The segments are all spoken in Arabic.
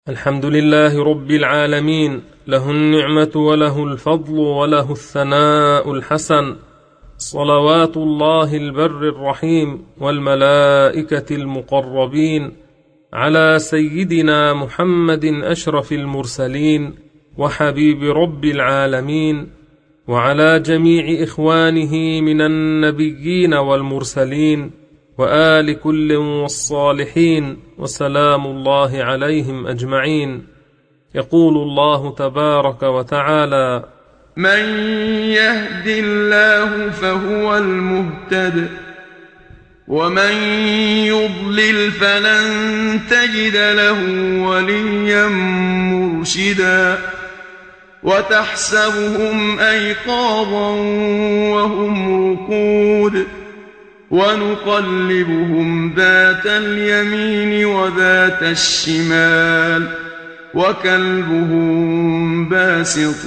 الحمد لله رب العالمين، له النعمة وله الفضل وله الثناء الحسن، صلوات الله البر الرحيم والملائكة المقربين على سيدنا محمد أشرف المرسلين وحبيب رب العالمين، وعلى جميع إخوانه من النبيين والمرسلين وآل كل والصالحين، وسلام الله عليهم أجمعين. يقول الله تبارك وتعالى: من يهد الله فهو المهتد، ومن يضلل فلن تجد له وليا مرشدا. وتحسبهم أيقاظا وهم رقود، ونقلبهم ذات اليمين وذات الشمال، وكلبهم باسط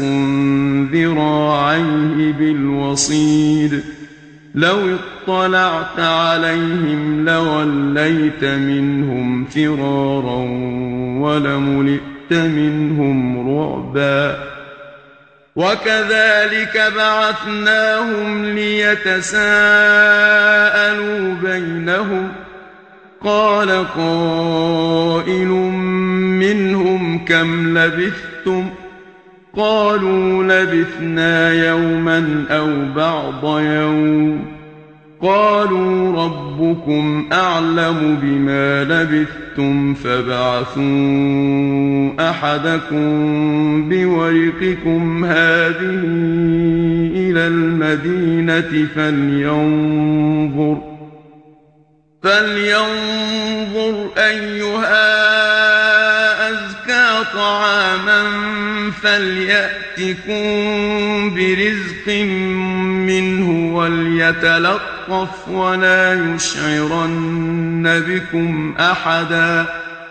ذراعيه بالوصيد. لو اطلعت عليهم لوليت منهم فرارا ولملئت منهم رعبا. وكذلك بعثناهم ليتساءلوا بينهم، قال قائل منهم كم لبثتم؟ قالوا لبثنا يوما أو بعض يوم. قالوا ربكم أعلم بما لبثتم فابعثوا أحدكم بورقكم هذه إلى المدينة فلينظر أيها أزكى طعاما فليأتكم برزق منه وليتلطف ولا يشعرن بكم أحدا.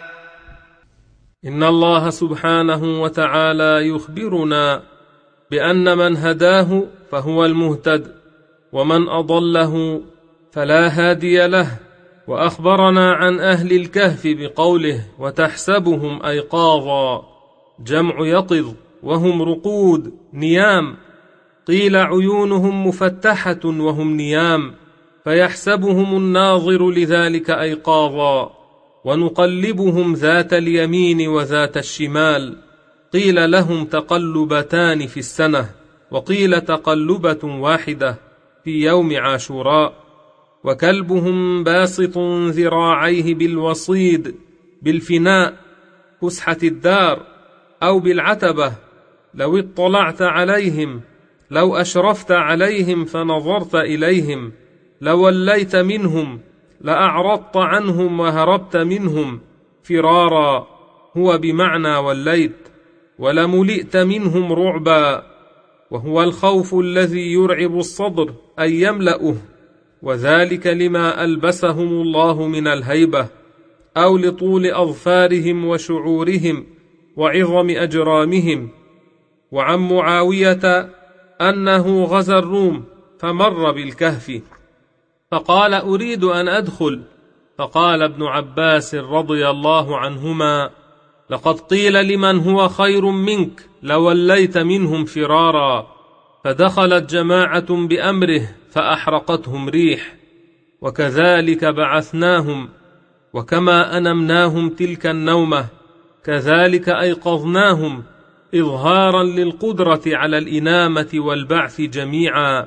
إن الله سبحانه وتعالى يخبرنا بأن من هداه فهو المهتد، ومن أضله فلا هادي له. وأخبرنا عن أهل الكهف بقوله: وتحسبهم أيقاظا، جمع يقظ، وهم رقود نيام. قيل عيونهم مفتحة وهم نيام، فيحسبهم الناظر لذلك أيقاظا. ونقلبهم ذات اليمين وذات الشمال. قيل لهم تقلبتان في السنة، وقيل تقلبة واحدة في يوم عاشوراء. وكلبهم باسط ذراعيه بالوصيد، بالفناء فسحة الدار، أو بالعتبة. لو اطلعت عليهم، لو أشرفت عليهم فنظرت إليهم، لوليت منهم، لأعرضت عنهم وهربت منهم فرارا، هو بمعنى وليت. ولملئت منهم رعبا، وهو الخوف الذي يرعب الصدر أي يملأه، وذلك لما ألبسهم الله من الهيبة، أو لطول أظفارهم وشعورهم وعظم أجرامهم. وعن معاوية أنه غزا الروم فمر بالكهف فقال: أريد أن أدخل. فقال ابن عباس رضي الله عنهما: لقد قيل لمن هو خير منك لوليت منهم فرارا. فدخلت جماعة بأمره فأحرقتهم ريح. وكذلك بعثناهم، وكما أنمناهم تلك النومة كذلك أيقظناهم، إظهارا للقدرة على الإنامة والبعث جميعا،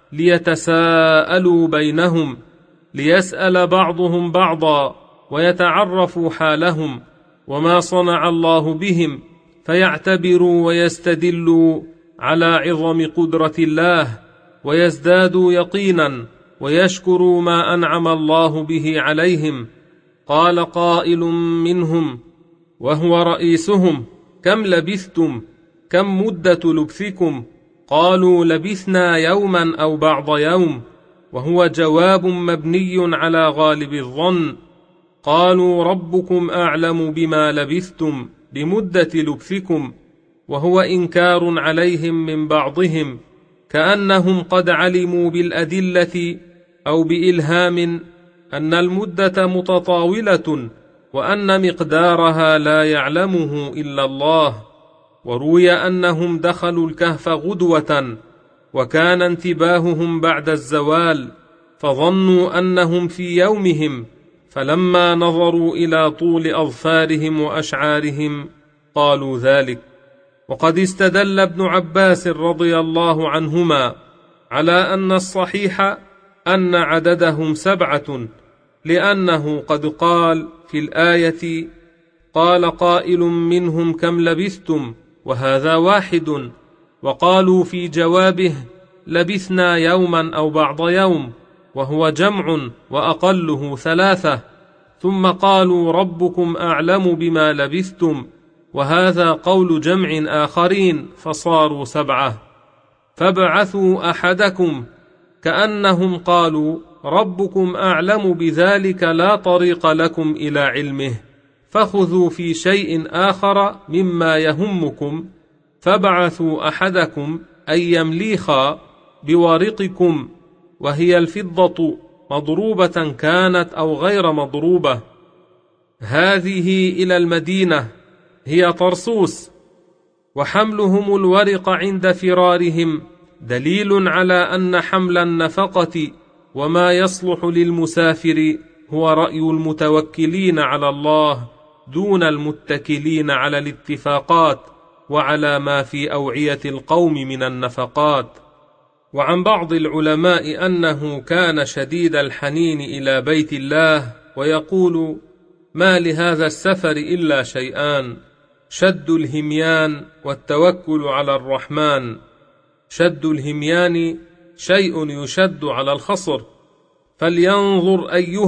ليتساءلوا بينهم، ليسأل بعضهم بعضا ويتعرفوا حالهم وما صنع الله بهم، فيعتبروا ويستدلوا على عظم قدرة الله، ويزدادوا يقينا ويشكروا ما أنعم الله به عليهم. قال قائل منهم وهو رئيسهم: كم لبثتم؟ كم مدة لبثكم؟ قالوا لبثنا يوما أو بعض يوم، وهو جواب مبني على غالب الظن. قالوا ربكم أعلم بما لبثتم بمدة لبثكم، وهو إنكار عليهم من بعضهم، كأنهم قد علموا بالأدلة أو بإلهام أن المدة متطاولة وأن مقدارها لا يعلمه إلا الله. وروي أنهم دخلوا الكهف غدوة، وكان انتباههم بعد الزوال، فظنوا أنهم في يومهم، فلما نظروا إلى طول أظفارهم وأشعارهم قالوا ذلك. وقد استدل ابن عباس رضي الله عنهما على أن الصحيح أن عددهم 7، لأنه قد قال في الآية: قال قائل منهم كم لبثتم، وهذا 1. وقالوا في جوابه: لبثنا يوما أو بعض يوم، وهو جمع وأقله 3. ثم قالوا: ربكم أعلم بما لبثتم، وهذا قول جمع آخرين، فصاروا 7. فابعثوا أحدكم، كأنهم قالوا: ربكم أعلم بذلك، لا طريق لكم إلى علمه، فخذوا في شيء آخر مما يهمكم، فابعثوا أحدكم أي يمليخا بورقكم، وهي الفضة، مضروبة كانت أو غير مضروبة، هذه إلى المدينة، هي طرسوس. وحملهم الورق عند فرارهم دليل على أن حمل النفقة وما يصلح للمسافر هو رأي المتوكلين على الله دون المتكلين على الاتفاقات وعلى ما في أوعية القوم من النفقات. وعن بعض العلماء أنه كان شديد الحنين إلى بيت الله، ويقول: ما لهذا السفر إلا شيئان: شد الهميان والتوكل على الرحمن. شد الهميان شيء يشد على الخصر، فلينظر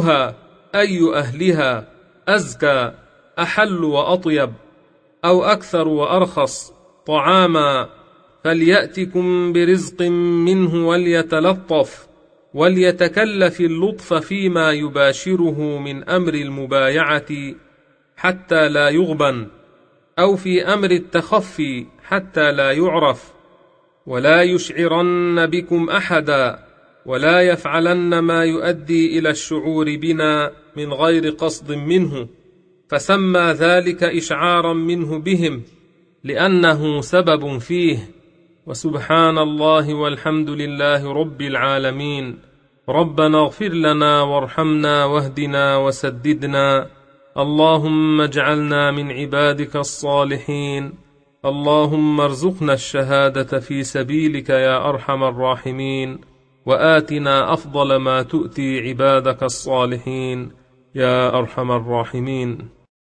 أي أهلها أزكى، أحل وأطيب، أو أكثر وأرخص طعاما، فليأتكم برزق منه وليتلطف، وليتكلف اللطف فيما يباشره من أمر المبايعة حتى لا يغبن، أو في أمر التخفي حتى لا يعرف، ولا يشعرن بكم أحدا، ولا يفعلن ما يؤدي إلى الشعور بنا من غير قصد منه، فسمى ذلك إشعارا منه بهم لأنه سبب فيه. وسبحان الله والحمد لله رب العالمين. ربنا اغفر لنا وارحمنا واهدنا وسددنا، اللهم اجعلنا من عبادك الصالحين، اللهم ارزقنا الشهادة في سبيلك يا أرحم الراحمين، وآتنا أفضل ما تؤتي عبادك الصالحين يا أرحم الراحمين.